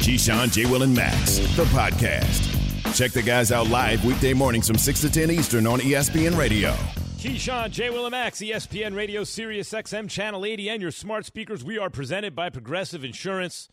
Keyshawn, J. Will, and Max, the podcast. Check the guys out live weekday mornings from 6 to 10 Eastern on ESPN Radio. Keyshawn, J. Will, and Max, ESPN Radio, Sirius XM, Channel 80, and your smart speakers. We are presented by Progressive Insurance.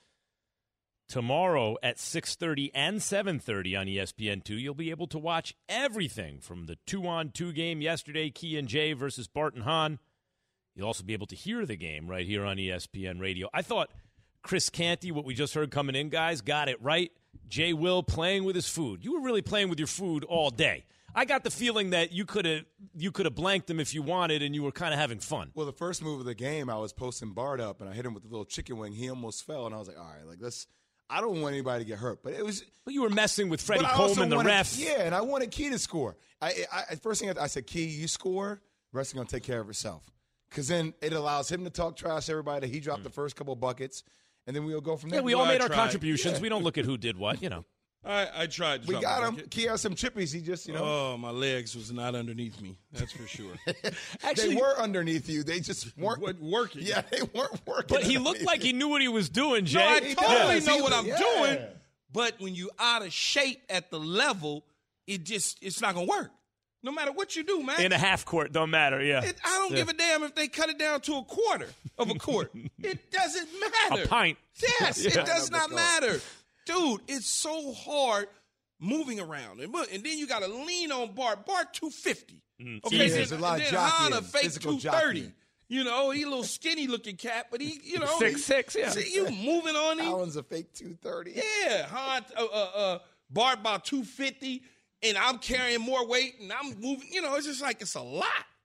Tomorrow at 6:30 and 7:30 on ESPN2, you'll be able to watch everything from the 2-on-2 game yesterday, Key and Jay versus Barton Hahn. You'll also be able to hear the game right here on ESPN Radio. I thought Chris Canty, what we just heard coming in, guys, got it right. Jay Will playing with his food. You were really playing with your food all day. I got the feeling that you could have blanked him if you wanted, and you were kind of having fun. Well, the first move of the game, I was posting Bart up, and I hit him with the little chicken wing. He almost fell, and I was like, all right, like let's. I don't want anybody to get hurt, but you were messing with Freddie Coleman, the ref. Yeah, and I wanted Key to score. First thing I said, Key, you score. The rest is gonna take care of itself, because then it allows him to talk trash to everybody. He dropped the first couple buckets, and then we'll go from there. Yeah, we all made our contributions. Yeah. We don't look at who did what, I tried. We got him. Key has some chippies. He just, Oh, my legs was not underneath me. That's for sure. Actually, they were underneath you. They just weren't working. Yeah, they weren't working. But he looked like he knew what he was doing, Jay. No, I totally know what I'm doing. But when you out of shape at the level, it's not gonna work. No matter what you do, man. In a half court, don't matter. Yeah. I don't give a damn if they cut it down to a quarter of a court. It doesn't matter. A pint. Yes, it does not matter. Dude, it's so hard moving around. And then you got to lean on Bart. Bart 250. Okay, there's a lot of jockeying. Hahn fake 230. He a little skinny looking cat, but he 6'6", yeah. See, you moving on him. Allen's a fake 230. Yeah, Hahn, Bart about 250, and I'm carrying more weight, and I'm moving. It's just like it's a lot.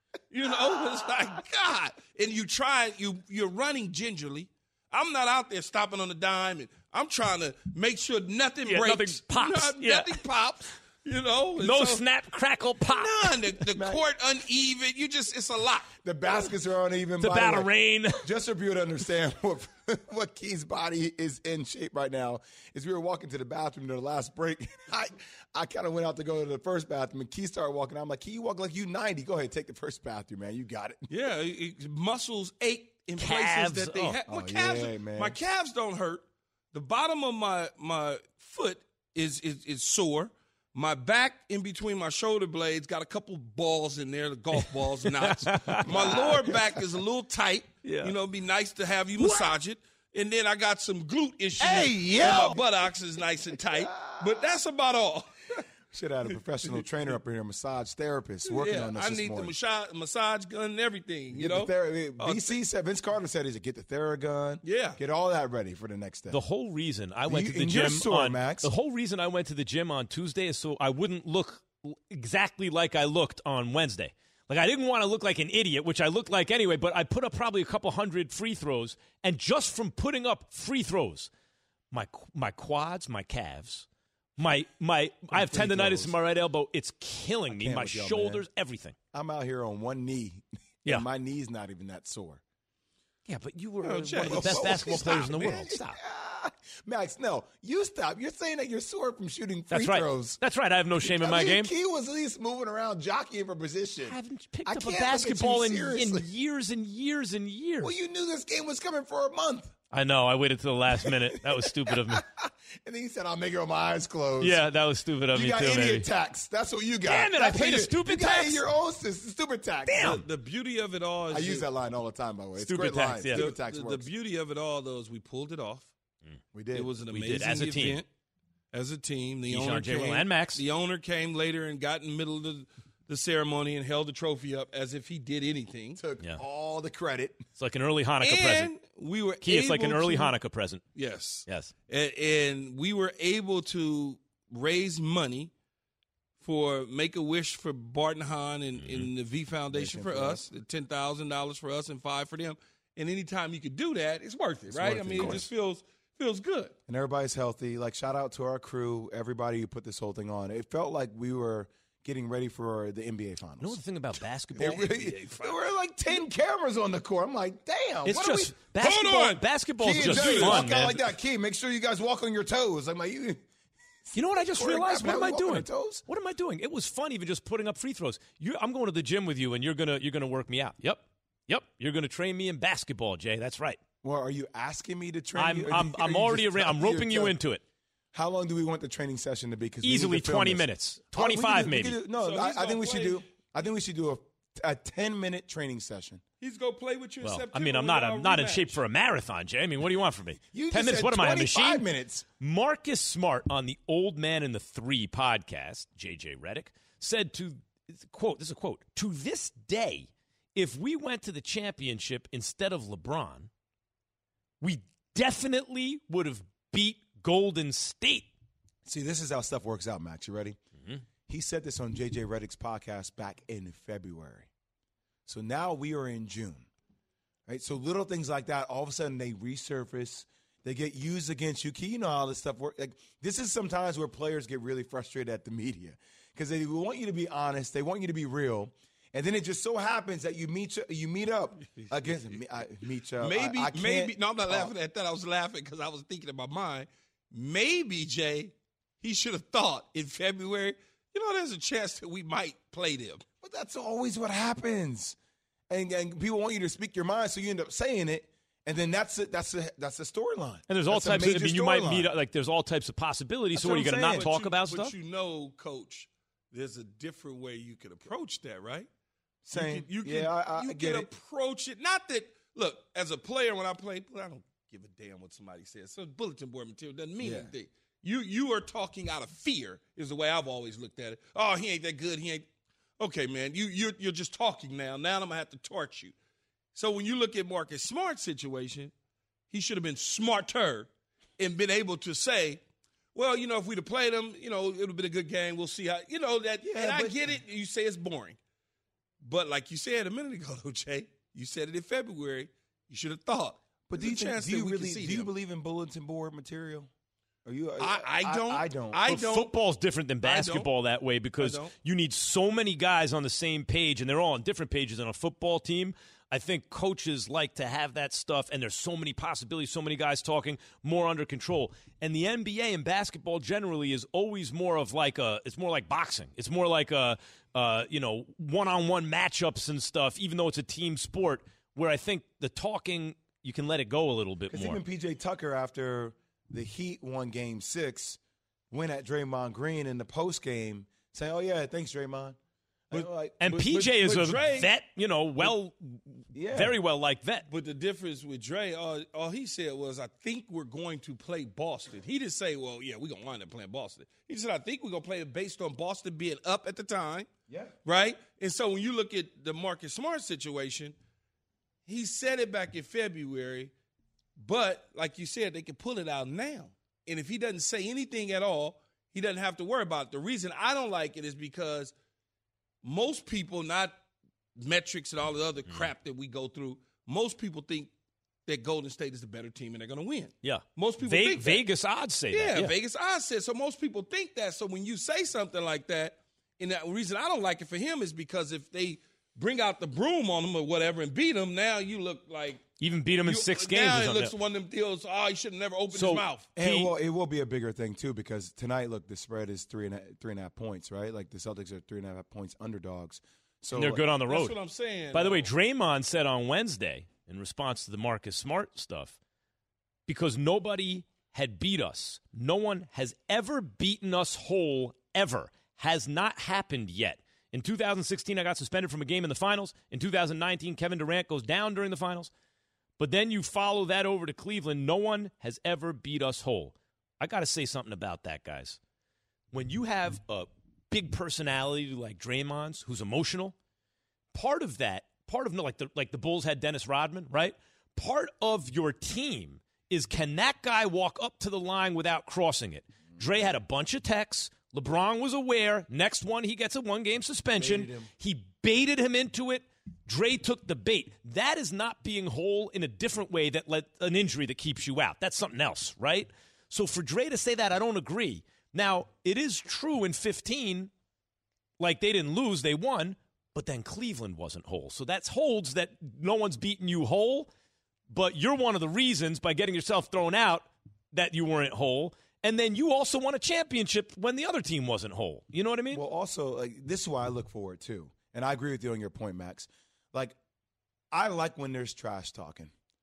It's like God. And you're running gingerly. I'm not out there stopping on the dime, and I'm trying to make sure nothing breaks. Nothing pops. Nothing pops. No snap, crackle, pop. None. The court uneven. It's a lot. The baskets are uneven. It's about to rain. Just for people to understand what Key's body is in shape right now is we were walking to the bathroom during the last break. I kind of went out to go to the first bathroom, and Key started walking. I'm like, Key, you walk like you 90. Go ahead, take the first bathroom, man. You got it. Yeah, muscles ache in places that they have. My calves don't hurt. The bottom of my foot is sore. My back in between my shoulder blades got a couple balls in there, the golf balls, knots. My lower back is a little tight. Yeah. It'd be nice to have you massage it. And then I got some glute issues. My buttocks is nice and tight. But that's about all. Should have had a professional trainer up here, a massage therapist, working on this morning. I need the massage gun and everything, VC said, Vince Carter said, get the Theragun. Yeah. Get all that ready for the next step. The whole reason I went to the gym The whole reason I went to the gym on Tuesday is so I wouldn't look exactly like I looked on Wednesday. Like, I didn't want to look like an idiot, which I looked like anyway, but I put up probably a couple hundred free throws, and just from putting up free throws, my quads, my calves, I have tendonitis in my right elbow. It's killing me. My shoulders, everything. I'm out here on one knee. Yeah. And my knee's not even that sore. Yeah, but you were one of the best basketball players in the world. Stop. Max, no. You stop. You're saying that you're sore from shooting free That's right. throws. That's right. I have no shame in my game. Key was at least moving around, jockeying for position. I haven't picked up a basketball in years and years and years. Well, you knew this game was coming for a month. I know. I waited till the last minute. That was stupid of me. And then he said, I'll make it with my eyes closed. Yeah, that was stupid of me, too, You got idiot tax. That's what you got. Damn it, I paid a stupid tax? You got your own stupid tax. Damn. The beauty of it all is... I use that line all the time, by the way. It's stupid tax, yeah. Stupid tax works. The beauty of it all, though, is we pulled it off. We did. It was an amazing as a team. event. As a team. The owner came later and got in the middle of the ceremony and held the trophy up as if he did anything. Took all the credit. It's like an early Hanukkah present. We were it's like an early Hanukkah present. Yes. Yes. And we were able to raise money for Make-A-Wish for Barton Hahn and the V Foundation for us, $10,000 for us and $5,000 for them. And anytime you could do that, it's worth it, right? It just feels good. And everybody's healthy. Like, shout out to our crew, everybody who put this whole thing on. It felt like we were getting ready for the NBA Finals. You know the thing about basketball? There were like 10 cameras on the court. I'm like, damn. It's just basketball. Hold on. Basketball's Key just Jay, fun, walk man. out like that. Key, make sure you guys walk on your toes. I'm like, you know what I just realized? What am I doing? Toes? What am I doing? It was fun even just putting up free throws. I'm going to the gym with you, and you're gonna work me out. Yep. You're gonna train me in basketball, Jay. That's right. Well, are you asking me to train you? I'm roping you into it. How long do we want the training session to be? Easily 20 minutes, 25 maybe. I think we should do. I think we should do a 10-minute training session. He's gonna play with you in September. I mean, I'm not in shape for a marathon, Jay. I mean, what do you want from me? 10 minutes. What am I, a machine? 25 minutes. Marcus Smart on the Old Man and the Three podcast, JJ Redick, said this is a quote, "To this day, if we went to the championship instead of LeBron, we definitely would have beat Golden State." See, this is how stuff works out, Max. You ready? Mm-hmm. He said this on JJ Redick's podcast back in February. So now we are in June, right? So little things like that, all of a sudden they resurface. They get used against you. You know how this stuff works. Like, this is sometimes where players get really frustrated at the media because they want you to be honest. They want you to be real. And then it just so happens that you meet up against maybe. No, I'm not laughing at that. I was laughing because I was thinking in my mind, maybe, Jay, he should have thought in February, there's a chance that we might play them. But that's always what happens. And people want you to speak your mind, so you end up saying it. And then that's the storyline. And there's all types of, you might meet, like, there's all types of possibilities. So what, are you going to not talk about stuff? But Coach, there's a different way you can approach that, right? Same. You can approach it. Not that, look, as a player, when I play, I don't give a damn what somebody says. So bulletin board material doesn't mean anything. You are talking out of fear is the way I've always looked at it. Oh, he ain't that good. He ain't. Okay, man, you're just talking now. Now I'm going to have to torch you. So when you look at Marcus Smart's situation, he should have been smarter and been able to say, well, if we'd have played him, it would have been a good game. We'll see how, that. Yeah, and I get it. You say it's boring. But like you said a minute ago, Jay, you said it in February. You should have thought. But do you believe in bulletin board material? I don't. Football's different than basketball that way because you need so many guys on the same page, and they're all on different pages on a football team. I think coaches like to have that stuff, and there's so many possibilities, so many guys talking, more under control. And the NBA and basketball generally is always more of it's more like boxing. It's more like one-on-one matchups and stuff, even though it's a team sport, where I think the talking, you can let it go a little bit more. Even P.J. Tucker, after the Heat won Game 6, went at Draymond Green in the postgame saying, "Oh, yeah, thanks, Draymond." PJ is a vet, very well liked vet. But the difference with Dre, all he said was, "I think we're going to play Boston." He didn't say, "Well, yeah, we're going to wind up playing Boston." He said, "I think we're going to play it based on Boston being up at the time." Yeah. Right? And so when you look at the Marcus Smart situation, he said it back in February, but like you said, they can pull it out now. And if he doesn't say anything at all, he doesn't have to worry about it. The reason I don't like it is because most people, not metrics and all the other crap that we go through, most people think that Golden State is the better team and they're going to win. Yeah. Most people think that. Vegas odds say that. Yeah, Vegas odds say. So most people think that. So when you say something like that, and the reason I don't like it for him is because if they bring out the broom on him or whatever and beat him, now you look like even beat him in 6 games. Now it looks one of them deals. Oh, he should have never opened his mouth. And it will be a bigger thing too because tonight, look, the spread is 3.5 points, right? Like the Celtics are 3.5 points underdogs. So and they're good on the road. That's what I'm saying. By the way, Draymond said on Wednesday in response to the Marcus Smart stuff, because nobody had beat us. No one has ever beaten us whole ever. Has not happened yet. In 2016, I got suspended from a game in the finals. In 2019, Kevin Durant goes down during the finals. But then you follow that over to Cleveland. No one has ever beat us whole. I got to say something about that, guys. When you have a big personality like Draymond's, who's emotional, part of like the Bulls had Dennis Rodman, right? Part of your team is, can that guy walk up to the line without crossing it? Dre had a bunch of texts. LeBron was aware. Next one, he gets a 1-game suspension. He baited him into it. Dre took the bait. That is not being whole in a different way that led an injury that keeps you out. That's something else, right? So for Dre to say that, I don't agree. Now, it is true in 15, like they didn't lose, they won, but then Cleveland wasn't whole. So that holds that no one's beaten you whole, but you're one of the reasons by getting yourself thrown out that you weren't whole. And then you also won a championship when the other team wasn't whole. You know what I mean? Well, also, this is why I look forward, too. And I agree with you on your point, Max. I like when there's trash talking.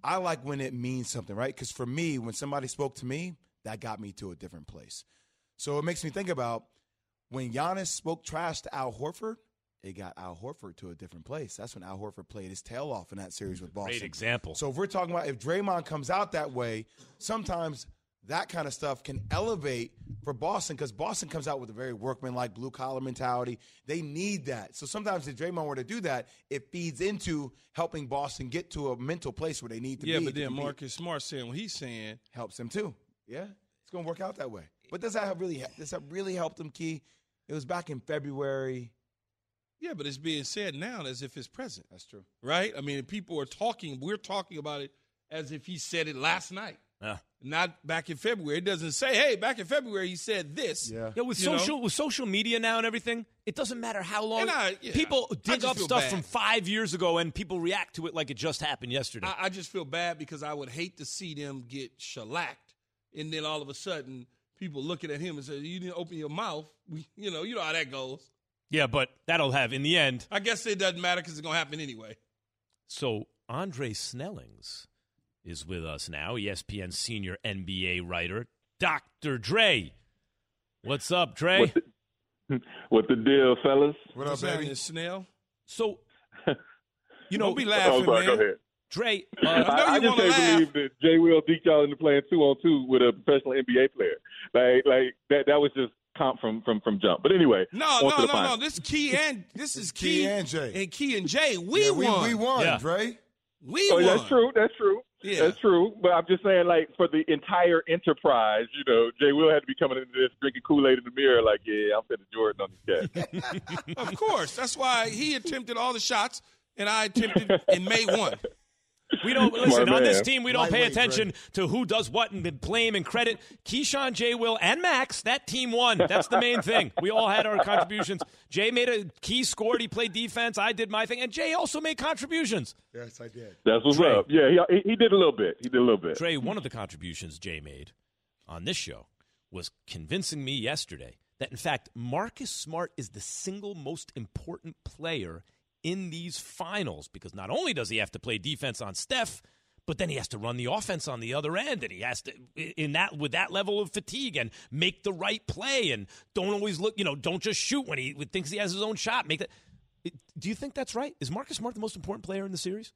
I like when it means something, right? Because for me, when somebody spoke to me, that got me to a different place. So it makes me think about when Giannis spoke trash to Al Horford, it got Al Horford to a different place. That's when Al Horford played his tail off in that series with Boston. Great example. So if we're talking about if Draymond comes out that way, sometimes that kind of stuff can elevate for Boston because Boston comes out with a very workmanlike, blue-collar mentality. They need that. So sometimes if Draymond were to do that, it feeds into helping Boston get to a mental place where they need to be. Yeah, but then Marcus Smart saying what he's saying helps them too. Yeah, it's going to work out that way. But does that really help them, Key? It was back in February. Yeah, but it's being said now as if it's present. That's true. Right? I mean, people are talking. We're talking about it as if he said it last night. Not back in February. It doesn't say, hey, back in February he said this. Yeah, with social media now and everything, it doesn't matter how long. People dig up stuff from 5 years ago and people react to it like it just happened yesterday. I just feel bad because I would hate to see them get shellacked and then all of a sudden people looking at him and say, you didn't open your mouth. You know how that goes. Yeah, but that'll have, in the end. I guess it doesn't matter because it's going to happen anyway. So Andre Snellings is with us now, ESPN senior NBA writer, Dr. Dre. What's up, Dre? What the deal, fellas? What up, baby? Snell? So, don't be laughing, man. Go ahead. Dre, I just can't believe that Jay Will deked y'all into playing 2-on-2 with a professional NBA player. Like that was just comp from jump. But anyway, no. This is Key and Jay. And Key and Jay, we won. We won, Dre. We won. That's true. Yeah. That's true. But I'm just saying, like, for the entire enterprise, Jay Will had to be coming into this drinking Kool-Aid in the mirror, like, yeah, I'm finna Jordan on this guy. Of course. That's why he attempted all the shots, and I attempted and made one. We don't listen on this team. We don't pay attention to who does what and blame and credit. Keyshawn, Jay Will, and Max. That team won. That's the main thing. We all had our contributions. Jay made a key scored. He played defense. I did my thing, and Jay also made contributions. Yes, I did. That's what's up. Yeah, he did a little bit. Dre, one of the contributions Jay made on this show was convincing me yesterday that, in fact, Marcus Smart is the single most important player in these finals, because not only does he have to play defense on Steph, but then he has to run the offense on the other end, and he has to with that level of fatigue and make the right play, and don't always look, don't just shoot when he thinks he has his own shot. Make that. Do you think that's right? Is Marcus Smart the most important player in the series?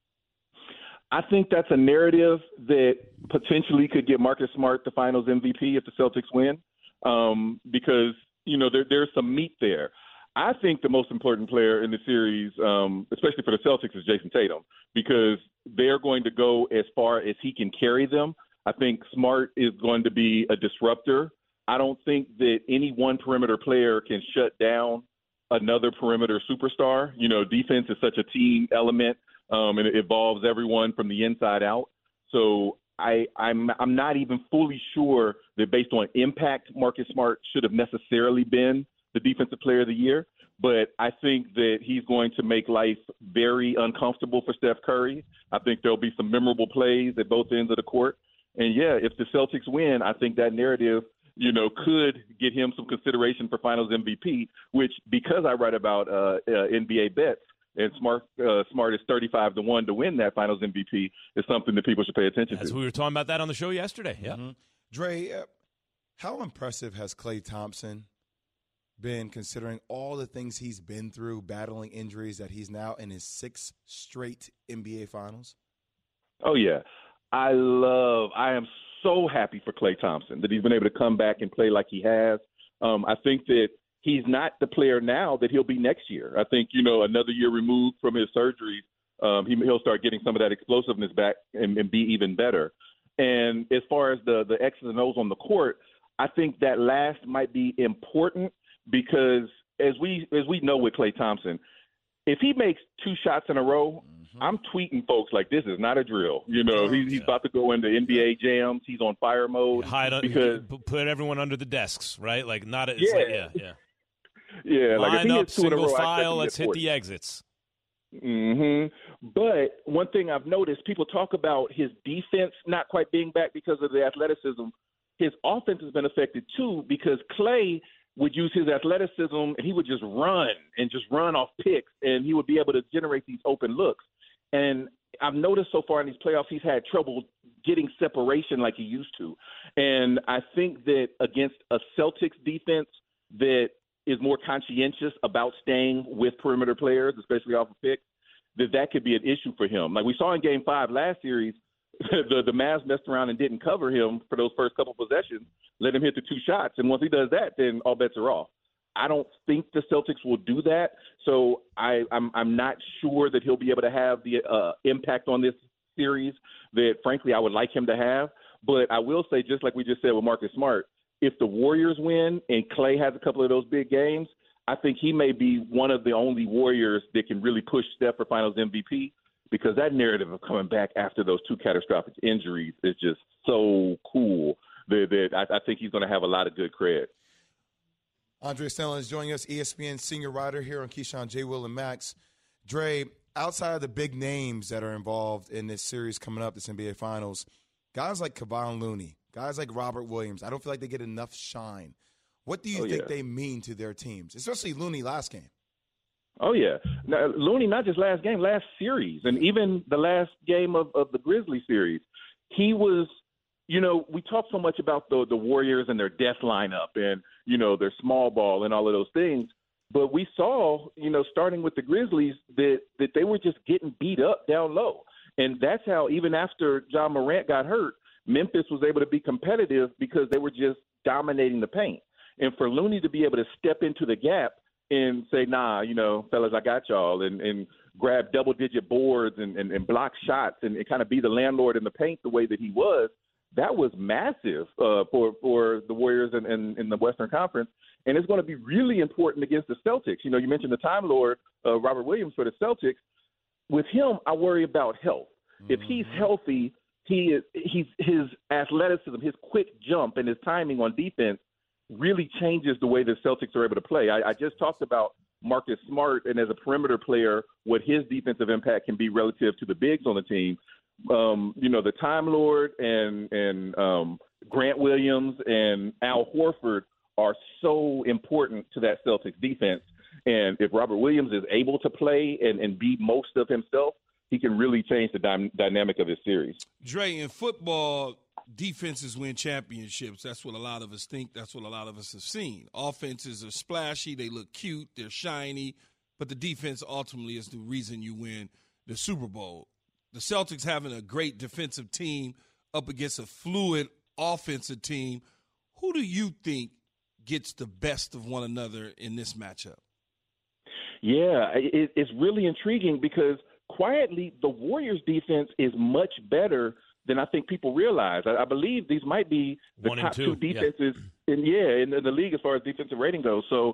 I think that's a narrative that potentially could get Marcus Smart the Finals MVP if the Celtics win, because there's some meat there. I think the most important player in the series, especially for the Celtics, is Jason Tatum, because they're going to go as far as he can carry them. I think Smart is going to be a disruptor. I don't think that any one perimeter player can shut down another perimeter superstar. Defense is such a team element, and it involves everyone from the inside out. So I'm not even fully sure that based on impact, Marcus Smart should have necessarily been the defensive player of the year, but I think that he's going to make life very uncomfortable for Steph Curry. I think there'll be some memorable plays at both ends of the court. And yeah, if the Celtics win, I think that narrative, could get him some consideration for Finals MVP, which, because I write about NBA bets, and Smart is 35-1 to win that Finals MVP, is something that people should pay attention to. We were talking about that on the show yesterday. Yeah. Mm-hmm. Dre, how impressive has Klay Thompson been, considering all the things he's been through, battling injuries, that he's now in his 6th straight NBA Finals? Oh, yeah. I am so happy for Klay Thompson that he's been able to come back and play like he has. I think that he's not the player now that he'll be next year. I think, another year removed from his surgeries, he'll start getting some of that explosiveness back and be even better. And as far as the X's and O's on the court, I think that last might be important, because as we know with Klay Thompson, if he makes 2 shots in a row, I'm tweeting folks like, this is not a drill. He's about to go into NBA jams. He's on fire mode. Put everyone under the desks, right? Like not. It's Yeah, like if he hits 2 in a row, file. Let's hit the exits. But one thing I've noticed, people talk about his defense not quite being back because of the athleticism. His offense has been affected too, because Klay would use his athleticism and he would just run off picks, and he would be able to generate these open looks. And I've noticed so far in these playoffs he's had trouble getting separation like he used to. And I think that against a Celtics defense that is more conscientious about staying with perimeter players, especially off of picks, that could be an issue for him. Like we saw in Game 5 last series, the Mavs messed around and didn't cover him for those first couple possessions, let him hit the 2 shots. And once he does that, then all bets are off. I don't think the Celtics will do that, so I'm not sure that he'll be able to have the impact on this series that, frankly, I would like him to have. But I will say, just like we just said with Marcus Smart, if the Warriors win and Klay has a couple of those big games, I think he may be one of the only Warriors that can really push Steph for Finals MVP, because that narrative of coming back after those 2 catastrophic injuries is just so cool that I think he's going to have a lot of good cred. Andre Snelling is joining us, ESPN senior writer here on Keyshawn, J. Will, and Max. Dre, outside of the big names that are involved in this series coming up, this NBA Finals, guys like Kevon Looney, guys like Robert Williams, I don't feel like they get enough shine. What do you think they mean to their teams, especially Looney last game? Oh, yeah. Now, Looney, not just last game, last series, and even the last game of the Grizzlies series. He was, we talk so much about the Warriors and their death lineup and, their small ball and all of those things. But we saw, starting with the Grizzlies, that they were just getting beat up down low. And that's how, even after John Morant got hurt, Memphis was able to be competitive because they were just dominating the paint. And for Looney to be able to step into the gap and say, nah, fellas, I got y'all, and grab double-digit boards and block shots and kind of be the landlord in the paint the way that he was, that was massive for the Warriors in the Western Conference. And it's going to be really important against the Celtics. You mentioned the Time Lord, Robert Williams, for the Celtics. With him, I worry about health. Mm-hmm. If he's healthy, his athleticism, his quick jump, and his timing on defense really changes the way the Celtics are able to play. I just talked about Marcus Smart, and as a perimeter player, what his defensive impact can be relative to the bigs on the team. The Time Lord and Grant Williams and Al Horford are so important to that Celtics defense. And if Robert Williams is able to play and be most of himself, he can really change the dynamic of his series. Dre, in football, defenses win championships. That's what a lot of us think. That's what a lot of us have seen. Offenses are splashy. They look cute. They're shiny. But the defense ultimately is the reason you win the Super Bowl. The Celtics having a great defensive team up against a fluid offensive team. Who do you think gets the best of one another in this matchup? Yeah, it's really intriguing because quietly the Warriors' defense is much better than I think people realize. I believe these might be the top 2 defenses in the league as far as defensive rating goes. So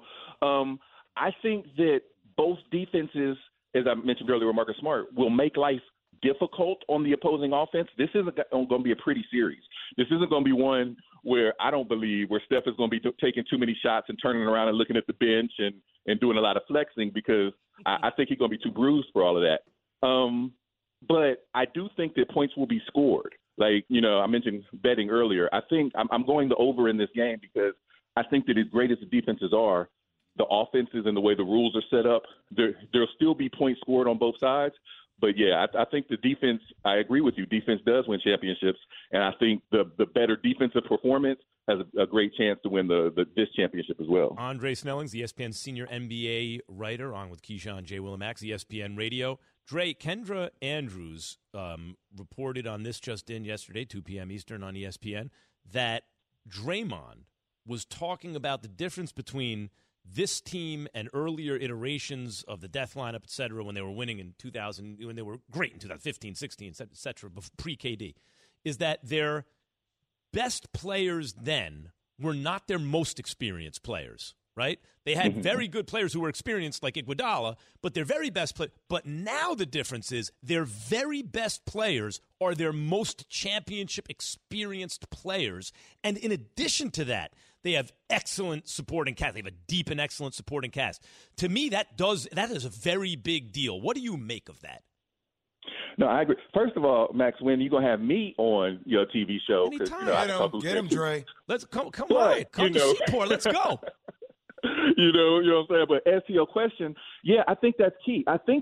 I think that both defenses, as I mentioned earlier with Marcus Smart, will make life difficult on the opposing offense. This isn't going to be a pretty series. This isn't going to be one where I don't believe where Steph is going to be taking too many shots and turning around and looking at the bench and doing a lot of flexing, because I think he's going to be too bruised for all of that. But I do think that points will be scored. Like, I mentioned betting earlier. I think I'm going the over in this game because I think that as great as the defenses are, the offenses and the way the rules are set up, there'll still be points scored on both sides. But, yeah, I think the defense, I agree with you, defense does win championships. And I think the better defensive performance has a great chance to win this championship as well. Andre Snelling's the ESPN senior NBA writer, on with Keyshawn, J. Will, and Max, ESPN Radio. Dre, Kendra Andrews reported on this just in yesterday, 2 p.m. Eastern on ESPN, that Draymond was talking about the difference between this team and earlier iterations of the death lineup, et cetera, when they were winning in 2000, when they were great in 2015, 16, et cetera, pre-KD, is that their best players then were not their most experienced players, right? They had very good players who were experienced, like Iguodala, but their very best players. But now the difference is their very best players are their most championship experienced players. And in addition to that, they have excellent supporting cast. They have a deep and excellent supporting cast. To me, that is a very big deal. What do you make of that? No, I agree. First of all, Max, when you gonna have me on your TV show? Anytime. Get him, Dre. Let's come on. Come to Seaport. Let's go. You know what I'm saying? But as to your question, yeah, I think that's key. I think that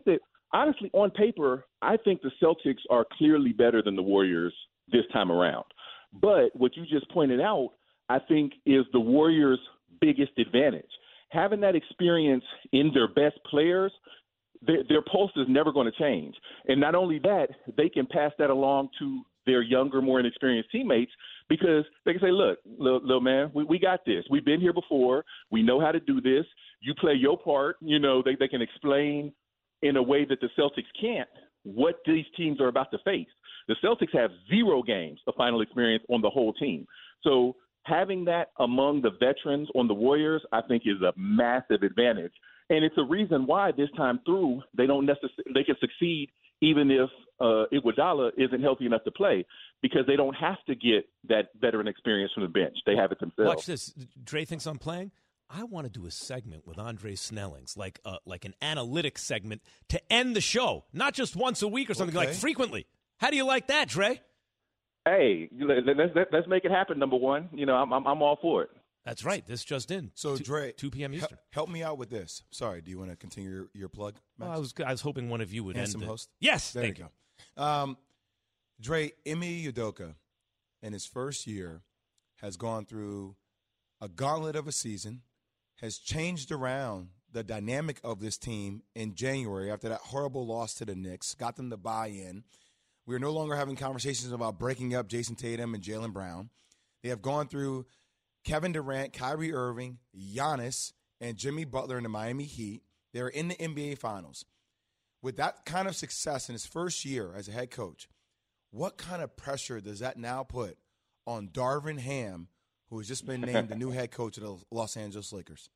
honestly, on paper, I think the Celtics are clearly better than the Warriors this time around. But what you just pointed out, I think, is the Warriors' biggest advantage. Having that experience in their best players, their pulse is never going to change. And not only that, they can pass that along to their younger, more inexperienced teammates because they can say, look, little man, we got this. We've been here before. We know how to do this. You play your part. You know, they can explain in a way that the Celtics can't what these teams are about to face. The Celtics have 0 games of final experience on the whole team. So having that among the veterans on the Warriors, I think, is a massive advantage. And it's a reason why this time through they can succeed even if Iguodala isn't healthy enough to play because they don't have to get that veteran experience from the bench. They have it themselves. Watch this. Dre thinks I'm playing. I want to do a segment with Andre Snellings, like an analytics segment to end the show, not just once a week or something, like frequently. How do you like that, Dre? Hey, let's make it happen. Number one, you know, I'm all for it. That's right. This just in. So, Dre, 2 p.m. Eastern. Help me out with this. Sorry, do you want to continue your plug, Max? Well, I was hoping one of you would Handsome end it. host? Yes, there thank you go. Dre, Ime Udoka, in his first year, has gone through a gauntlet of a season, has changed around the dynamic of this team in January after that horrible loss to the Knicks, got them to buy in. We're no longer having conversations about breaking up Jason Tatum and Jaylen Brown. They have gone through Kevin Durant, Kyrie Irving, Giannis, and Jimmy Butler in the Miami Heat. They're in the NBA Finals. With that kind of success in his first year as a head coach, what kind of pressure does that now put on Darvin Ham, who has just been named the new head coach of the Los Angeles Lakers?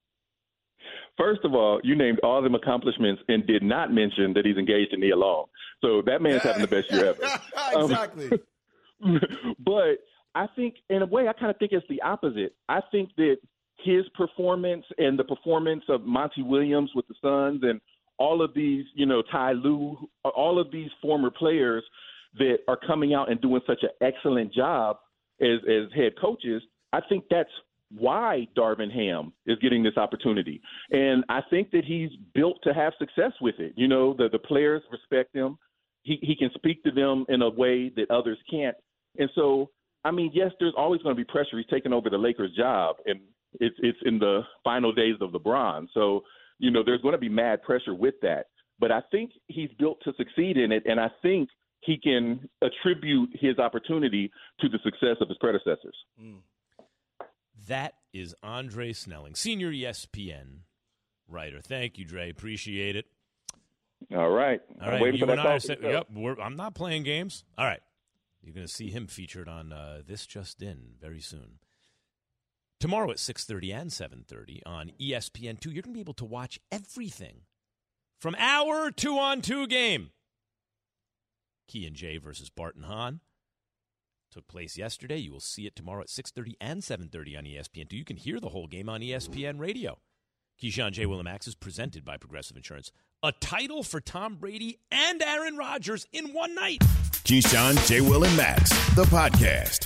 First of all, you named all of them accomplishments and did not mention that he's engaged to Nia Long. So that man's having the best year ever. Exactly. But I think, in a way, I kind of think it's the opposite. I think that his performance and the performance of Monty Williams with the Suns and all of these, you know, Ty Lue, all of these former players that are coming out and doing such an excellent job as head coaches, I think that's why Darvin Ham is getting this opportunity. And I think that he's built to have success with it. You know, the players respect him. He can speak to them in a way that others can't. And so, I mean, yes, there's always going to be pressure. He's taking over the Lakers' job, and it's in the final days of LeBron. So, you know, there's going to be mad pressure with that. But I think he's built to succeed in it, and I think he can attribute his opportunity to the success of his predecessors. That is Andre Snelling, senior ESPN writer. Thank you, Dre. Appreciate it. All right. I'm waiting for that call. I'm not playing games. All right. You're going to see him featured on This Just In very soon. Tomorrow at 6:30 and 7:30 on ESPN2, you're going to be able to watch everything from our 2-on-2 game. Key and Jay versus Barton Hahn took place yesterday. You will see it tomorrow at 6:30 and 7:30 on ESPN2. You can hear the whole game on ESPN Radio. Keyshawn, J. Will, and Max is presented by Progressive Insurance. A title for Tom Brady and Aaron Rodgers in one night. Keyshawn, J. Will, and Max, the podcast.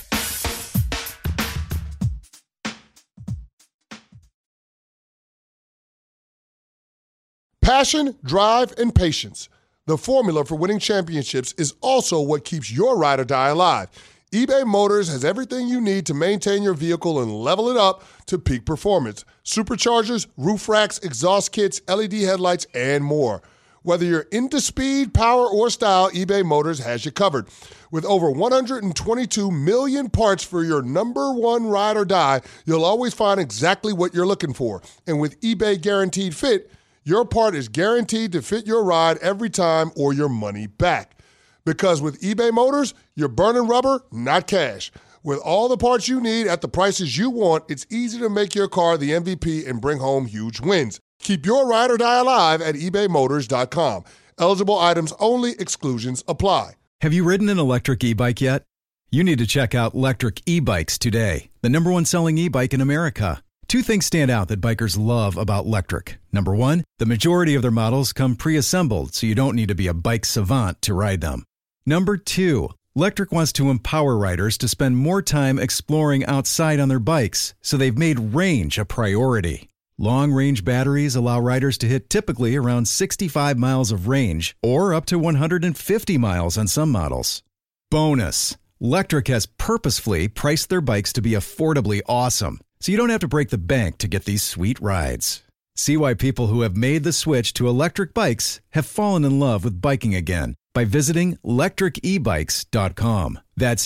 Passion, drive, and patience. The formula for winning championships is also what keeps your ride or die alive. eBay Motors has everything you need to maintain your vehicle and level it up to peak performance. Superchargers, roof racks, exhaust kits, LED headlights, and more. Whether you're into speed, power, or style, eBay Motors has you covered. With over 122 million parts for your number one ride or die, you'll always find exactly what you're looking for. And with eBay Guaranteed Fit, your part is guaranteed to fit your ride every time or your money back. Because with eBay Motors, you're burning rubber, not cash. With all the parts you need at the prices you want, it's easy to make your car the MVP and bring home huge wins. Keep your ride or die alive at ebaymotors.com. Eligible items only. Exclusions apply. Have you ridden an electric e-bike yet? You need to check out Lectric E-Bikes today, the #1 selling e-bike in America. Two things stand out that bikers love about Lectric. Number one, the majority of their models come pre-assembled, so you don't need to be a bike savant to ride them. Number two, Lectric wants to empower riders to spend more time exploring outside on their bikes, so they've made range a priority. Long-range batteries allow riders to hit typically around 65 miles of range or up to 150 miles on some models. Bonus, Lectric has purposefully priced their bikes to be affordably awesome, so you don't have to break the bank to get these sweet rides. See why people who have made the switch to electric bikes have fallen in love with biking again by visiting lectricebikes.com. That's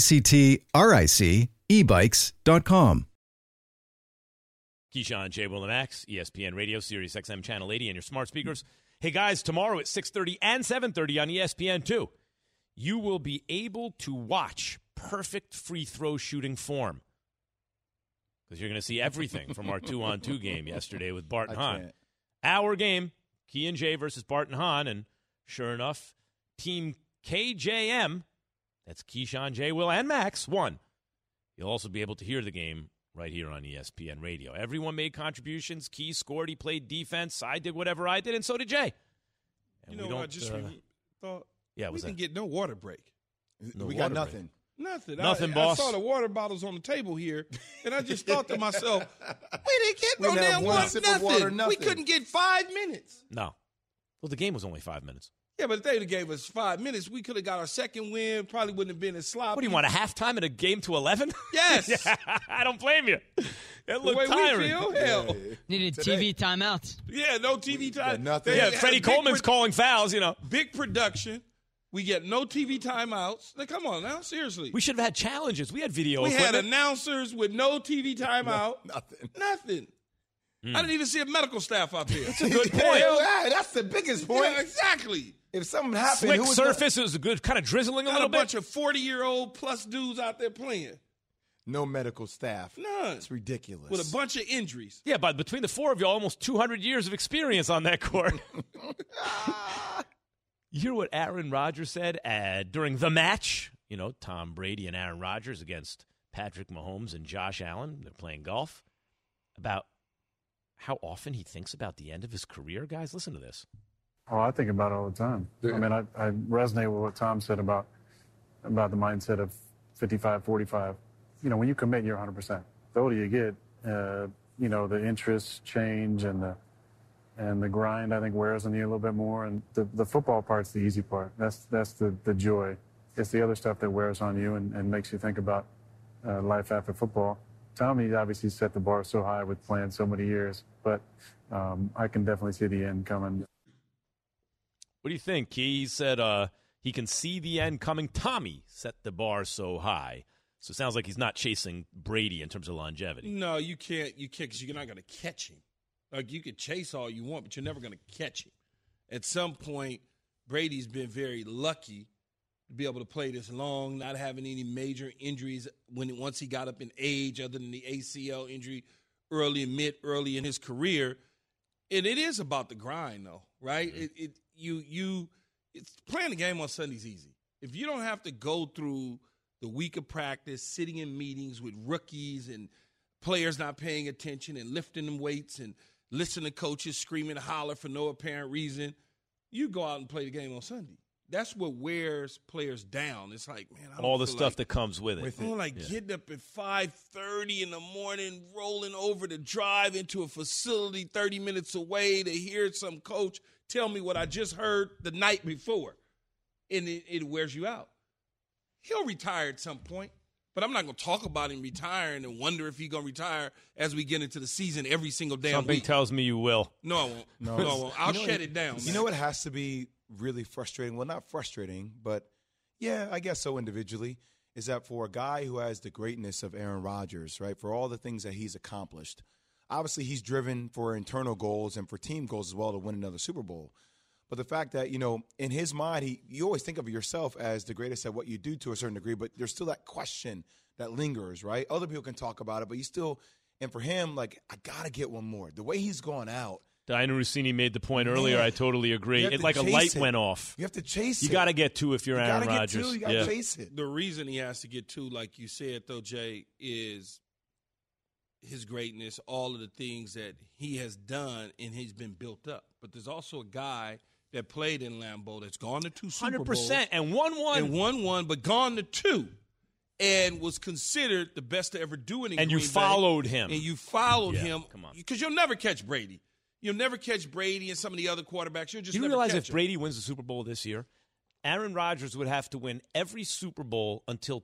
LECTRIC ebikes.com. Keyshawn, J. Willimax, ESPN Radio, Sirius XM Channel 80, and your smart speakers. Hey, guys, tomorrow at 6:30 and 7:30 on ESPN2, you will be able to watch perfect free throw shooting form. Because you're going to see everything from our 2-on-2 game yesterday with Barton Hahn. Our game, Key and J versus Barton Hahn, and sure enough, Team KJM, that's Keyshawn, J. Will, and Max, won. You'll also be able to hear the game right here on ESPN Radio. Everyone made contributions. Key scored. He played defense. I did whatever I did, and so did Jay. And you know what I just thought? Yeah, we didn't get no water break. We got nothing. Nothing, boss. I saw the water bottles on the table here, and I just thought to myself, we didn't get no damn water. Nothing. We couldn't get 5 minutes. No. Well, the game was only 5 minutes. Yeah, but if they would have gave us 5 minutes, we could have got our second win. Probably wouldn't have been as sloppy. What do you want, a halftime in a game to 11? Yes. Yeah, I don't blame you. It looked tiring. We feel, hell. Needed TV timeouts. Yeah, no TV time. Nothing. Yeah, Freddie Coleman's calling fouls, you know. Big production. We get no TV timeouts. Like, come on now, seriously. We should have had challenges. We had video. We had announcers with no TV timeout. Nothing. I didn't even see a medical staff out there. That's a good point. Yeah, that's the biggest point. Yeah, exactly. If something happened, slick surface, it was a good kind of drizzling a little bit. A bunch of 40-year-old plus dudes out there playing. No medical staff. None. It's ridiculous. With a bunch of injuries. Yeah, but between the four of you, almost 200 years of experience on that court. You hear what Aaron Rodgers said during the match? You know, Tom Brady and Aaron Rodgers against Patrick Mahomes and Josh Allen. They're playing golf. About how often he thinks about the end of his career. Guys, listen to this. Oh, I think about it all the time. Yeah. I mean, I resonate with what Tom said about the mindset of 55-45. You know, when you commit, you're 100%. The older you get, you know, the interests change and the grind, I think, wears on you a little bit more. And the football part's the easy part. That's the joy. It's the other stuff that wears on you and makes you think about life after football. Tommy obviously set the bar so high with playing so many years, but I can definitely see the end coming. What do you think? He said he can see the end coming. Tommy set the bar so high. So it sounds like he's not chasing Brady in terms of longevity. No, you can't because you're not going to catch him. Like, you could chase all you want, but you're never going to catch him. At some point, Brady's been very lucky to be able to play this long, not having any major injuries once he got up in age, other than the ACL injury early in his career. And it is about the grind, though, right? Mm-hmm. It's playing the game on Sunday's easy. If you don't have to go through the week of practice, sitting in meetings with rookies and players not paying attention and lifting them weights and listening to coaches screaming and holler for no apparent reason, you go out and play the game on Sunday. That's what wears players down. It's like, man, I don't all the feel stuff that comes with it. Getting up at 5:30 in the morning, rolling over to drive into a facility 30 minutes away to hear some coach tell me what I just heard the night before. And it wears you out. He'll retire at some point, but I'm not going to talk about him retiring and wonder if he's going to retire as we get into the season every single damn Something week. tells me you will. No, I won't. No, I won't. I'll shut it down. You know what has to be really frustrating? Well, not frustrating, but yeah, I guess so individually, is that for a guy who has the greatness of Aaron Rodgers, right, for all the things that he's accomplished, obviously he's driven for internal goals and for team goals as well to win another Super Bowl. But the fact that, you know, in his mind, you always think of yourself as the greatest at what you do to a certain degree, but there's still that question that lingers, right? Other people can talk about it, but you still, and for him, like, I got to get one more. The way he's gone out. Diana Rossini made the point earlier. I totally agree. It's like a light went off. You have to chase it. You got to get two if you're Aaron Rodgers. You got to chase it. The reason he has to get two, like you said, though, Jay, is his greatness, all of the things that he has done, and he's been built up. But there's also a guy that played in Lambeau that's gone to two Super Bowls. 100%, and won one. And won one, but gone to two. and was considered the best to ever do it in Green Bay. And you followed him. And you followed him. Come on. Because you'll never catch Brady. You'll never catch Brady and some of the other quarterbacks. You'll just Do you never realize catch if him. Brady wins the Super Bowl this year, Aaron Rodgers would have to win every Super Bowl until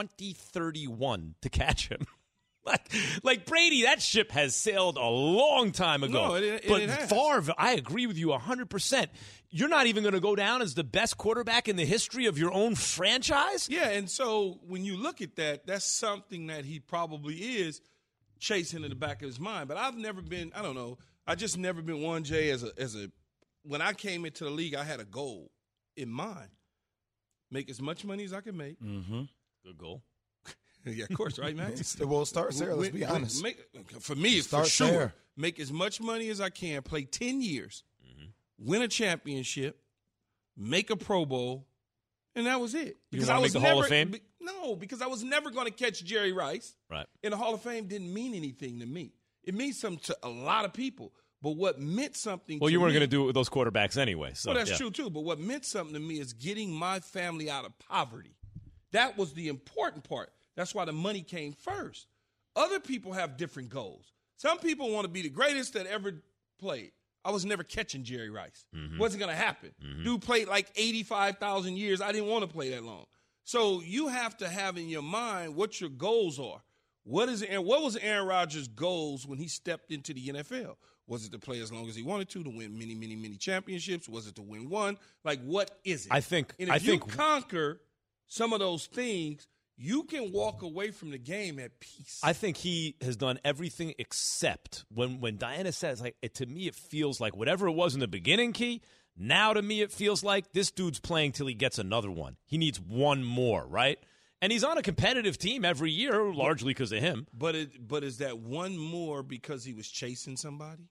2031 to catch him? Like Brady, that ship has sailed a long time ago. No, it but has. Favre, I agree with you 100%. You're not even going to go down as the best quarterback in the history of your own franchise? Yeah, and so when you look at that, that's something that he probably is chasing in the back of his mind. But I've never been, I don't know, I just never been one, Jay, as a when I came into the league, I had a goal in mind. Make as much money as I can make. Mm-hmm. Good goal. Yeah, of course, right, Max? Well, start there. Let's be honest. For me, Start for sure, there. make as much money as I can, play 10 years, win a championship, make a Pro Bowl, and that was it. Because I was make the Hall of Fame? No, because I was never going to catch Jerry Rice. Right. And the Hall of Fame didn't mean anything to me. It means something to a lot of people. But what meant something Well, to you weren't me, going to do it with those quarterbacks anyway. So, well, that's true, too. But what meant something to me is getting my family out of poverty. That was the important part. That's why the money came first. Other people have different goals. Some people want to be the greatest that ever played. I was never catching Jerry Rice. Wasn't going to happen. Dude played like 85,000 years. I didn't want to play that long. So you have to have in your mind what your goals are. What was Aaron Rodgers' goals when he stepped into the NFL? Was it to play as long as he wanted to win many, many, many championships? Was it to win one? Like, what is it? I think you conquer some of those things, you can walk away from the game at peace. I think he has done everything except when Diana says, like, to me it feels like whatever it was in the beginning, Key, now to me it feels like this dude's playing till he gets another one. He needs one more, right? And he's on a competitive team every year, largely because of him. But is that one more because he was chasing somebody?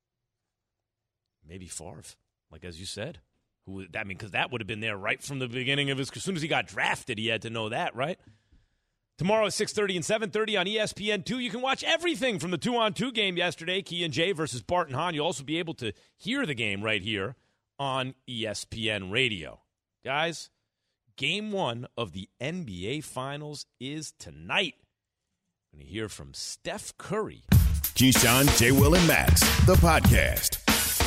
Maybe Favre, like as you said. Because that would have been there right from the beginning of his. As soon as he got drafted, he had to know that, right? Tomorrow at 6:30 and 7:30 on ESPN2, you can watch everything from the 2-on-2 game yesterday, Key and Jay versus Bart and Hahn. You'll also be able to hear the game right here on ESPN Radio. Guys, Game 1 of the NBA Finals is tonight. We're going to hear from Steph Curry. Keyshawn, J. Will, and Max, the podcast.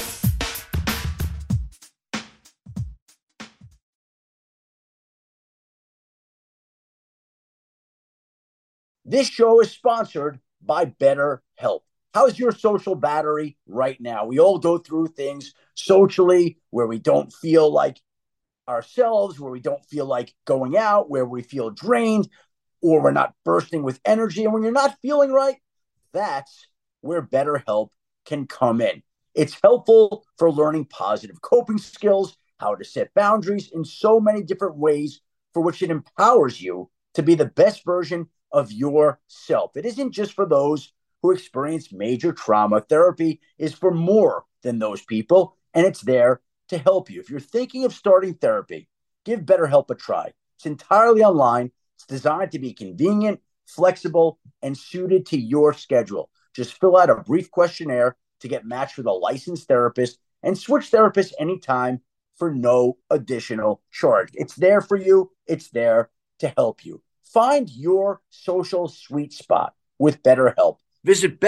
This show is sponsored by BetterHelp. How's your social battery right now? We all go through things socially where we don't feel like ourselves, where we don't feel like going out, where we feel drained, or we're not bursting with energy. And when you're not feeling right, that's where BetterHelp can come in. It's helpful for learning positive coping skills, how to set boundaries in so many different ways for which it empowers you to be the best version of yourself. It isn't just for those who experience major trauma. Therapy is for more than those people, and it's there to help you. If you're thinking of starting therapy, give BetterHelp a try. It's entirely online. It's designed to be convenient, flexible, and suited to your schedule. Just fill out a brief questionnaire to get matched with a licensed therapist and switch therapists anytime for no additional charge. It's there for you. It's there to help you. Find your social sweet spot with BetterHelp. Visit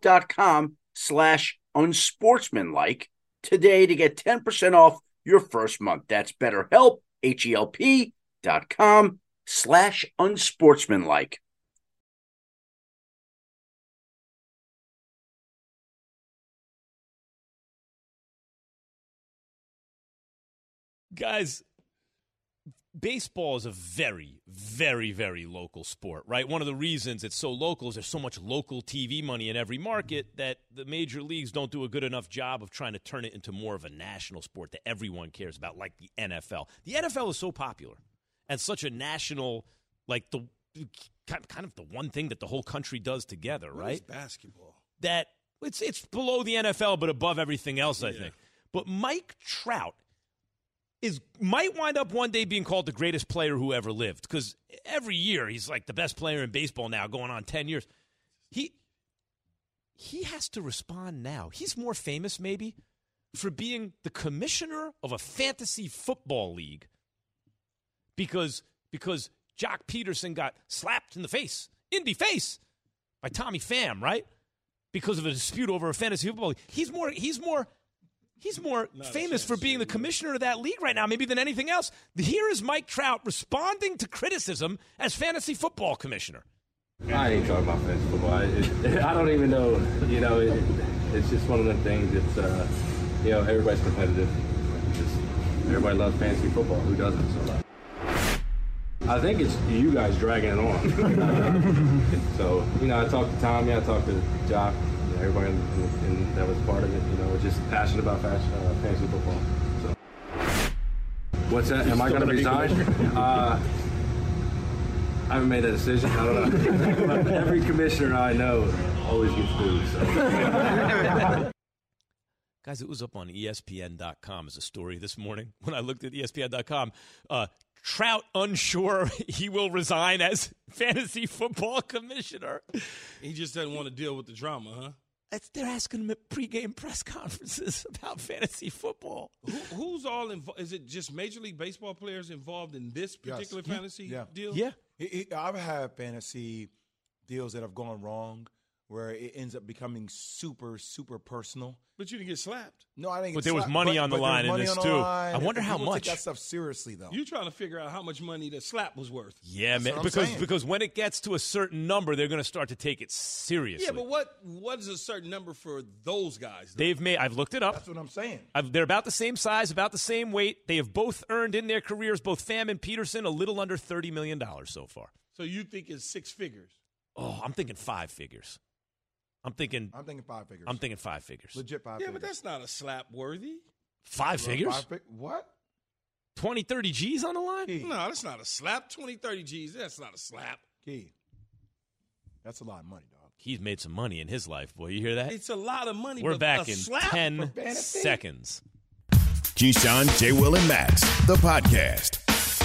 BetterHelp.com/unsportsmanlike today to get 10% off your first month. That's BetterHelp, HELP.com/unsportsmanlike. Guys, baseball is a very, very, very local sport, right? One of the reasons it's so local is there's so much local TV money in every market that the major leagues don't do a good enough job of trying to turn it into more of a national sport that everyone cares about, like the NFL. The NFL is so popular and such a national, like the kind of the one thing that the whole country does together, right? What is basketball? That it's below the NFL but above everything else, I think. But Mike Trout might wind up one day being called the greatest player who ever lived, because every year he's like the best player in baseball now, going on 10 years. He has to respond now. He's more famous maybe for being the commissioner of a fantasy football league because Jock Peterson got slapped in the face, by Tommy Pham, right? Because of a dispute over a fantasy football league. He's more famous for being the commissioner of that league right now, maybe than anything else. Here is Mike Trout responding to criticism as fantasy football commissioner. I ain't talking about fantasy football. I don't even know. It's just one of them things. It's everybody's competitive. Everybody loves fantasy football. Who doesn't? So I think it's you guys dragging it on. So I talked to Tommy. I talked to Jock. Everybody in that was part of it. Was just passionate about fantasy football. So what's that? Am I going to resign? I haven't made that decision. I don't know. Every commissioner I know always gets food. So. Guys, it was up on ESPN.com as a story this morning. When I looked at ESPN.com, Trout unsure he will resign as fantasy football commissioner. He just doesn't want to deal with the drama, huh? They're asking him at pregame press conferences about fantasy football. Who's all involved? Is it just Major League Baseball players involved in this particular fantasy deal? Yeah. I've had fantasy deals that have gone wrong where it ends up becoming super, super personal. But you didn't get slapped. No, I didn't get slapped. But there was money on the line in this, too. I wonder how much. Take that stuff seriously, though. You're trying to figure out how much money the slap was worth. Yeah, man, because when it gets to a certain number, they're going to start to take it seriously. Yeah, but what is a certain number for those guys? Though? I've looked it up. That's what I'm saying. They're about the same size, about the same weight. They have both earned in their careers, both Pham and Peterson, a little under $30 million so far. So you think it's six figures? Oh, I'm thinking five figures. I'm thinking 5 figures. I'm thinking 5 figures. Legit 5 figures. Yeah, but that's not a slap worthy. 5 figures? What? 20, 30 G's on the line? Key. No, that's not a slap. 20, 30 G's, that's not a slap. Key. That's a lot of money, dog. He's made some money in his life, boy. You hear that? It's a lot of money. We're but back a in slap 10 seconds. Keyshawn, J. Will, and Max, the podcast.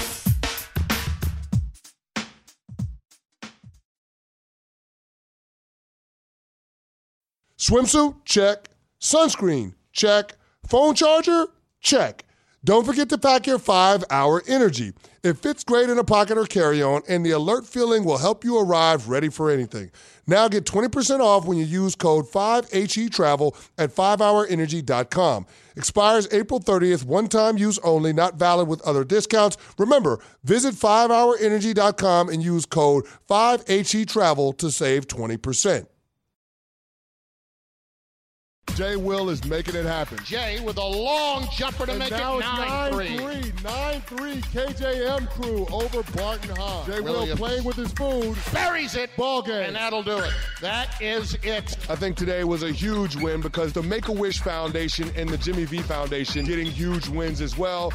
Swimsuit? Check. Sunscreen? Check. Phone charger? Check. Don't forget to pack your 5-Hour Energy. It fits great in a pocket or carry-on, and the alert feeling will help you arrive ready for anything. Now get 20% off when you use code 5HETRAVEL at 5hourenergy.com. Expires April 30th, one-time use only, not valid with other discounts. Remember, visit 5hourenergy.com and use code 5HETRAVEL to save 20%. Jay Will is making it happen. Jay with a long jumper to make it 9-3. 9-3, KJM crew over Barton Hahn. Jay Will playing with his food. Buries it. Ball game. And that'll do it. That is it. I think today was a huge win because the Make-A-Wish Foundation and the Jimmy V Foundation getting huge wins as well.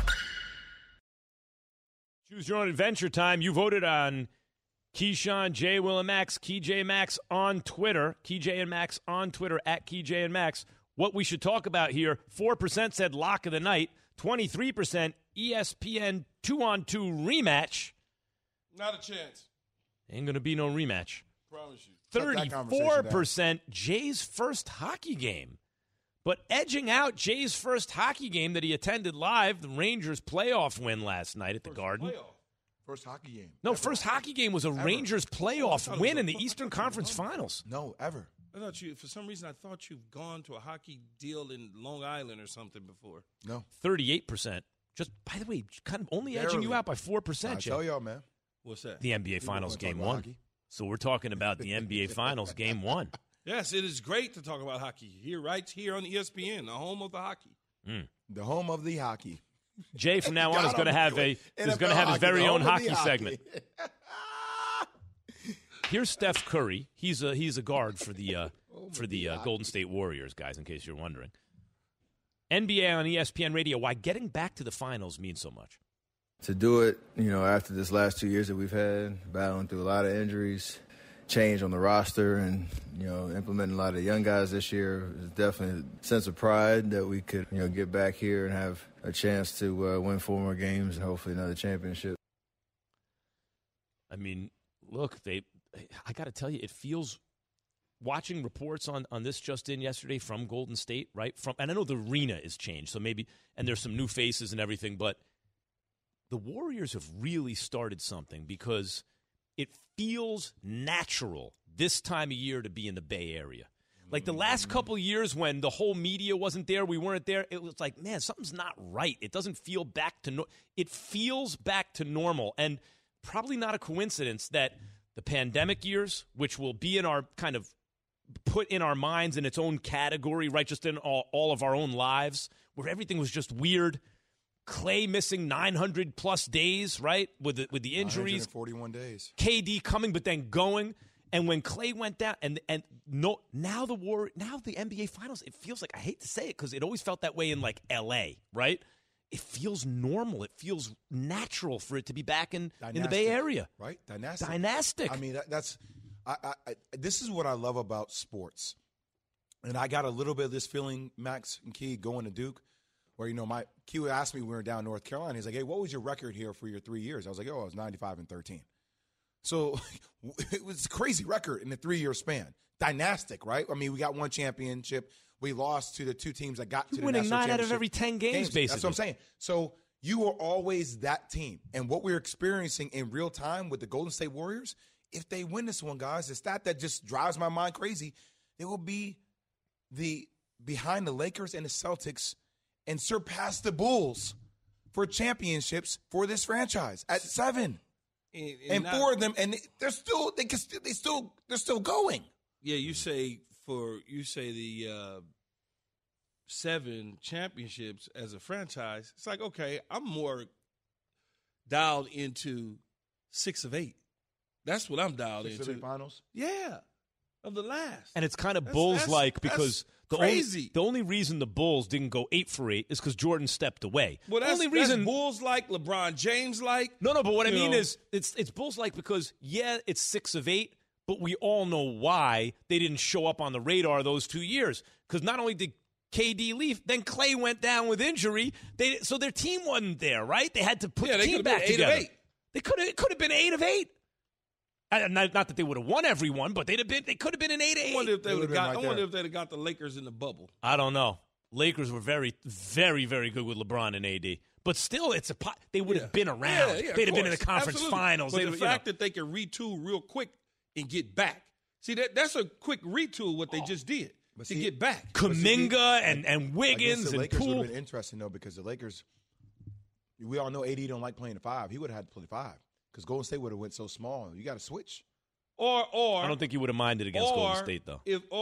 Choose your own adventure time. You voted on Keyshawn, J. Will, and Max, KJ Max on Twitter, KJ and Max on Twitter, at KJ and Max. What we should talk about here, 4% said lock of the night, 23% ESPN 2-on-2 rematch. Not a chance. Ain't going to be no rematch. Promise you. 34% Jay's first hockey game. But edging out Jay's first hockey game that he attended live, the Rangers playoff win last night at the Garden. First hockey game. No, first hockey game was a Rangers playoff win in the Eastern Conference Finals. No, ever. I thought for some reason, I thought you've gone to a hockey deal in Long Island or something before. No. 38%. Just, by the way, kind of only edging you out by 4%, Jay. I tell y'all, man. What's that? The NBA Finals Game 1. So we're talking about the NBA Finals Game 1. Yes, it is great to talk about hockey here, right here on ESPN, the home of the hockey. The home of the hockey. Jay, from now on, is going to have his very own hockey segment. Here's Steph Curry. He's a guard for the Golden State Warriors, guys. In case you're wondering, NBA on ESPN Radio. Why getting back to the finals means so much. To do it, after this last 2 years that we've had, battling through a lot of injuries, change on the roster, and implementing a lot of young guys this year, is definitely a sense of pride that we could get back here and have a chance to win 4 more games and hopefully another championship. I mean, look, I got to tell you, it feels, watching reports on this just in yesterday from Golden State, right? And I know the arena is changed, so maybe, and there's some new faces and everything, but the Warriors have really started something because it feels natural this time of year to be in the Bay Area. Like the last couple of years when the whole media wasn't there, we weren't there, it was like, man, something's not right. It doesn't feel back to it feels back to normal. And probably not a coincidence that the pandemic years, which will be in our kind of put in our minds in its own category, right, just in all of our own lives, where everything was just weird. Clay missing 900-plus days, right, with the injuries. 41 days. KD coming but then going. And when Clay went down, now the NBA Finals, it feels like, I hate to say it because it always felt that way in like L.A., right? It feels normal. It feels natural for it to be back in the Bay Area. Right? Dynastic. Dynastic. I mean, this is what I love about sports. And I got a little bit of this feeling, Max and Key, going to Duke, where, Key asked me when we were down in North Carolina. He's like, hey, what was your record here for your 3 years? I was like, I was 95-13. So it was a crazy record in a 3-year span. Dynastic, right? I mean, we got one championship. We lost to the two teams that got to the national championship. Winning 9 out of every 10 games, basically. That's what I'm saying. So you were always that team. And what we're experiencing in real time with the Golden State Warriors, if they win this one, guys, the stat that just drives my mind crazy, it will be behind the Lakers and the Celtics and surpass the Bulls for championships for this franchise at 7. And for them, and they're still going. Yeah, you say the 7 championships as a franchise. It's like, okay, I'm more dialed into 6 of 8. That's what I'm dialed into. 6 of 8 finals. Yeah, of the last. And it's kind of Bulls-like because the only reason the Bulls didn't go 8 for 8 is because Jordan stepped away. Well, that's Bulls-like, LeBron James-like. No, but what I mean is it's Bulls-like because, it's 6 of 8, but we all know why they didn't show up on the radar those 2 years. Because not only did KD leave, then Clay went down with injury. So their team wasn't there, right? They had to put the team back together. 8 of 8. It could have been 8 of 8. Not that they would have won every one, but they could have been an 8-8. I wonder if they'd have got the Lakers in the bubble. I don't know. Lakers were very, very, very good with LeBron and AD. But still, they would have been around. They'd have been in the conference finals. But the fact that they can retool real quick and get back. See, that's a quick retool what they just did to get back. Kuminga and Wiggins the and Lakers Poole. would have been interesting, though, because the Lakers, we all know AD don't like playing the 5. He would have had to play the 5. Because Golden State would have went so small. You got to switch. Or I don't think he would have minded against Golden State, though.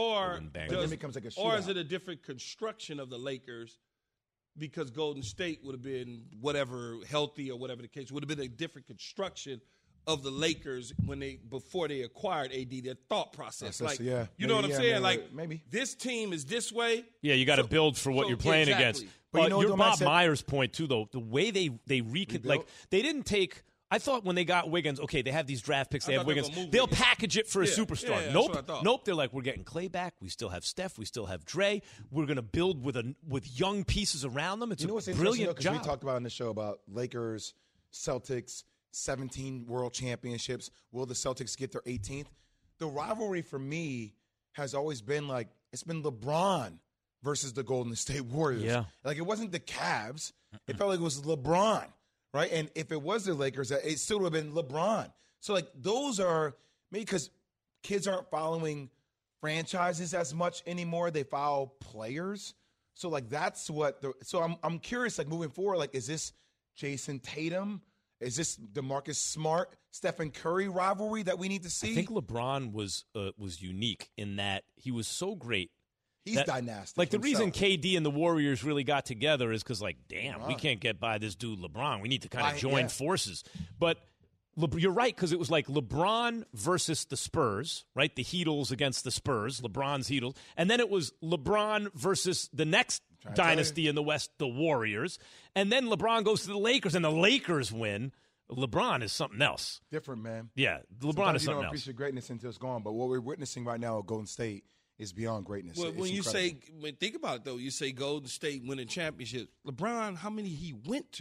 Or is it a different construction of the Lakers because Golden State would have been whatever healthy or whatever the case would have been a different construction of the Lakers before they acquired AD, their thought process. You know what I'm saying? Maybe this team is this way. Yeah, you got to build for what you're playing against. But your Bob Myers point too, though, the way they they didn't take. I thought when they got Wiggins, okay, they have these draft picks, they have Wiggins. They'll package it for a superstar. Nope. They're like, we're getting Clay back. We still have Steph. We still have Dre. We're going to build with young pieces around them. It's a brilliant job. We talked about on the show about Lakers, Celtics, 17 world championships. Will the Celtics get their 18th? The rivalry for me has always been it's been LeBron versus the Golden State Warriors. Yeah. It wasn't the Cavs. It felt like it was LeBron. Right, and if it was the Lakers, it still would have been LeBron. So, those are maybe because kids aren't following franchises as much anymore; they follow players. So, that's what. So, I'm curious. Moving forward, is this Jason Tatum? Is this DeMarcus Smart, Stephen Curry rivalry that we need to see? I think LeBron was unique in that he was so great. He's dynastic. The reason KD and the Warriors really got together is because, damn, we can't get by this dude LeBron. We need to kind of join forces. But you're right, because it was like LeBron versus the Spurs, right? The Heatles against the Spurs, LeBron's Heatles. And then it was LeBron versus the next dynasty in the West, the Warriors. And then LeBron goes to the Lakers, and the Lakers win. LeBron is something else. Different, man. Yeah, LeBron Sometimes is something else. You don't appreciate greatness until it's gone. But what we're witnessing right now at Golden State is beyond greatness. Well, when you say, think about it, though, you say Golden State winning championships. LeBron, how many he went to?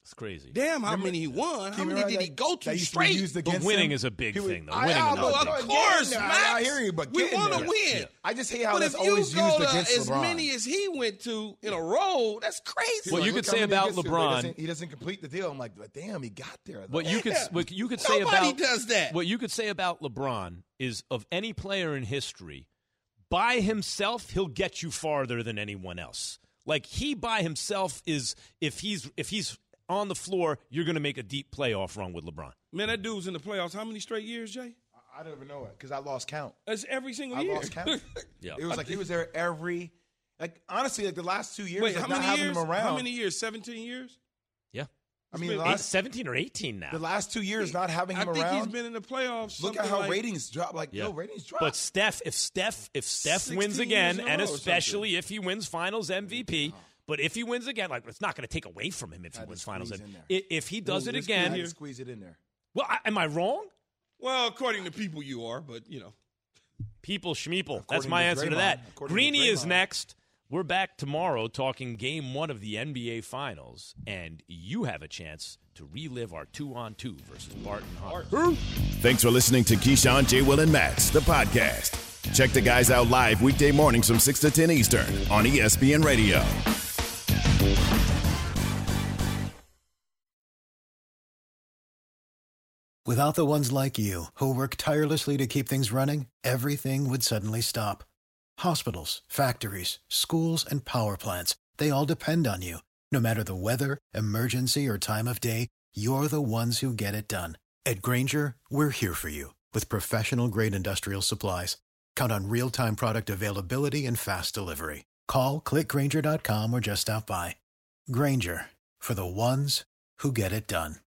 It's crazy. Damn, how many he won? How many did he go to straight? But winning is a big thing, though. Winning of course, Max. I hear you, but we want to win. Yeah. I just hate how but that's if always you used go against as LeBron. many as he went to in a row, that's crazy. What you could say about LeBron, he doesn't complete the deal. I'm like, damn, he got there. What you could say about nobody does that. What you could say about LeBron is, of any player in history, by himself, he'll get you farther than anyone else. Like, he by himself is, if he's on the floor, you're going to make a deep playoff run with LeBron. Man, that dude was in the playoffs how many straight years, Jay? I don't even know it because I lost count. That's every single year. I lost count. Yeah. It was like he was there honestly, the last 2 years. Wait, how many years? Him around. How many years? 17 years? Yeah. I mean, 17 or 18 now. The last 2 years not having him around. I think he's been in the playoffs. Look at how ratings drop. Ratings drop. But if Steph wins again, and especially if he wins Finals MVP. But if he wins again, it's not going to take away from him if he wins Finals. If he does it again, squeeze it in there. Well, am I wrong? Well, according to people, you are, but people schmeeple. That's my answer to that. Greeny is next. We're back tomorrow talking Game 1 of the NBA Finals, and you have a chance to relive our 2-on-2 versus Barton Hunter. Thanks for listening to Keyshawn, J. Will, and Max, the podcast. Check the guys out live weekday mornings from 6 to 10 Eastern on ESPN Radio. Without the ones like you, who work tirelessly to keep things running, everything would suddenly stop. Hospitals, factories, schools, and power plants, they all depend on you. No matter the weather, emergency, or time of day, you're the ones who get it done. At Grainger, we're here for you with professional-grade industrial supplies. Count on real-time product availability and fast delivery. Call, click Grainger.com, or just stop by. Grainger, for the ones who get it done.